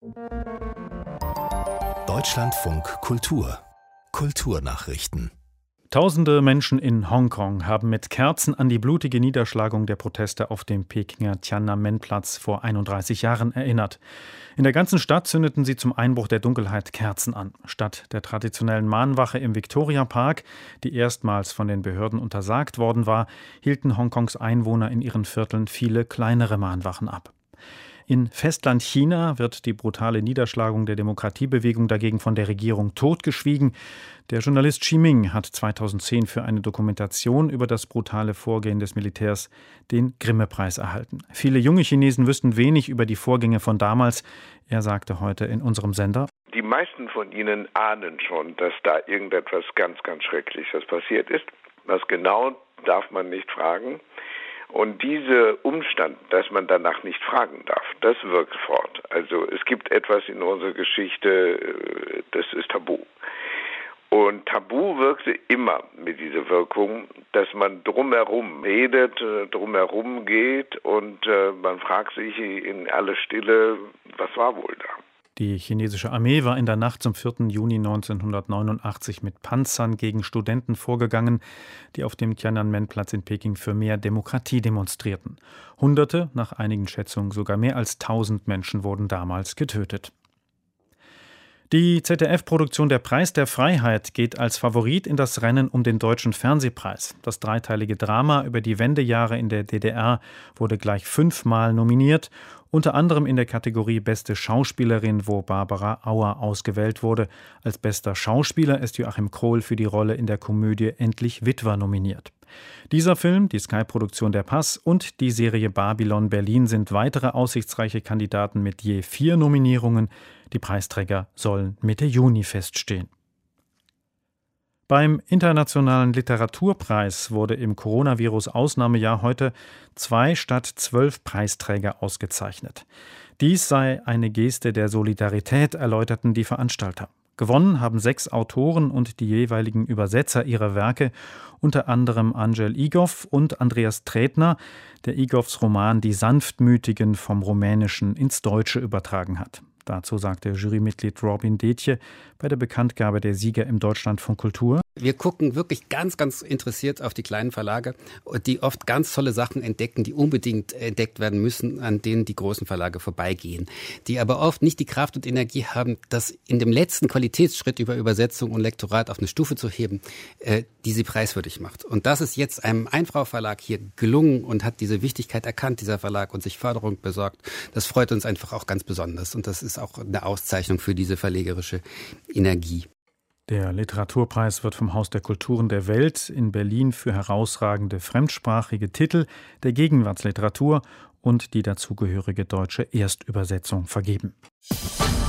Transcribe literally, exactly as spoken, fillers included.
Deutschlandfunk Kultur Kulturnachrichten. Tausende Menschen in Hongkong haben mit Kerzen an die blutige Niederschlagung der Proteste auf dem Pekinger Tiananmen-Platz vor einunddreißig Jahren erinnert. In der ganzen Stadt zündeten sie zum Einbruch der Dunkelheit Kerzen an. Statt der traditionellen Mahnwache im Victoria Park, die erstmals von den Behörden untersagt worden war, hielten Hongkongs Einwohner in ihren Vierteln viele kleinere Mahnwachen ab. In Festland China wird die brutale Niederschlagung der Demokratiebewegung dagegen von der Regierung totgeschwiegen. Der Journalist Xi Ming hat zweitausendzehn für eine Dokumentation über das brutale Vorgehen des Militärs den Grimme-Preis erhalten. Viele junge Chinesen wüssten wenig über die Vorgänge von damals. Er sagte heute in unserem Sender: Die meisten von ihnen ahnen schon, dass da irgendetwas ganz, ganz Schreckliches passiert ist. Was genau, darf man nicht fragen. Und dieser Umstand, dass man danach nicht fragen darf, das wirkt fort. Also es gibt etwas in unserer Geschichte, das ist Tabu. Und Tabu wirkte immer mit dieser Wirkung, dass man drumherum redet, drumherum geht und man fragt sich in aller Stille, was war wohl da? Die chinesische Armee war in der Nacht zum vierten Juni neunzehnhundertneunundachtzig mit Panzern gegen Studenten vorgegangen, die auf dem Tiananmen-Platz in Peking für mehr Demokratie demonstrierten. Hunderte, nach einigen Schätzungen sogar mehr als tausend Menschen wurden damals getötet. Die Z D F-Produktion Der Preis der Freiheit geht als Favorit in das Rennen um den Deutschen Fernsehpreis. Das dreiteilige Drama über die Wendejahre in der D D R wurde gleich fünfmal nominiert, unter anderem in der Kategorie Beste Schauspielerin, wo Barbara Auer ausgewählt wurde. Als bester Schauspieler ist Joachim Krohl für die Rolle in der Komödie Endlich Witwer nominiert. Dieser Film, die Sky-Produktion Der Pass und die Serie Babylon Berlin sind weitere aussichtsreiche Kandidaten mit je vier Nominierungen. Die Preisträger sollen Mitte Juni feststehen. Beim Internationalen Literaturpreis wurde im Coronavirus-Ausnahmejahr heute zwei statt zwölf Preisträger ausgezeichnet. Dies sei eine Geste der Solidarität, erläuterten die Veranstalter. Gewonnen haben sechs Autoren und die jeweiligen Übersetzer ihrer Werke, unter anderem Angel Igov und Andreas Tretner, der Igovs Roman Die Sanftmütigen vom Rumänischen ins Deutsche übertragen hat. Dazu sagte Jurymitglied Robin Detje bei der Bekanntgabe der Sieger im Deutschlandfunk Kultur: Wir gucken wirklich ganz, ganz interessiert auf die kleinen Verlage, die oft ganz tolle Sachen entdecken, die unbedingt entdeckt werden müssen, an denen die großen Verlage vorbeigehen. Die aber oft nicht die Kraft und Energie haben, das in dem letzten Qualitätsschritt über Übersetzung und Lektorat auf eine Stufe zu heben, äh, die sie preiswürdig macht. Und das ist jetzt einem Einfrau-Verlag hier gelungen und hat diese Wichtigkeit erkannt, dieser Verlag, und sich Förderung besorgt. Das freut uns einfach auch ganz besonders. Und das ist auch eine Auszeichnung für diese verlegerische Energie. Der Literaturpreis wird vom Haus der Kulturen der Welt in Berlin für herausragende fremdsprachige Titel der Gegenwartsliteratur und die dazugehörige deutsche Erstübersetzung vergeben.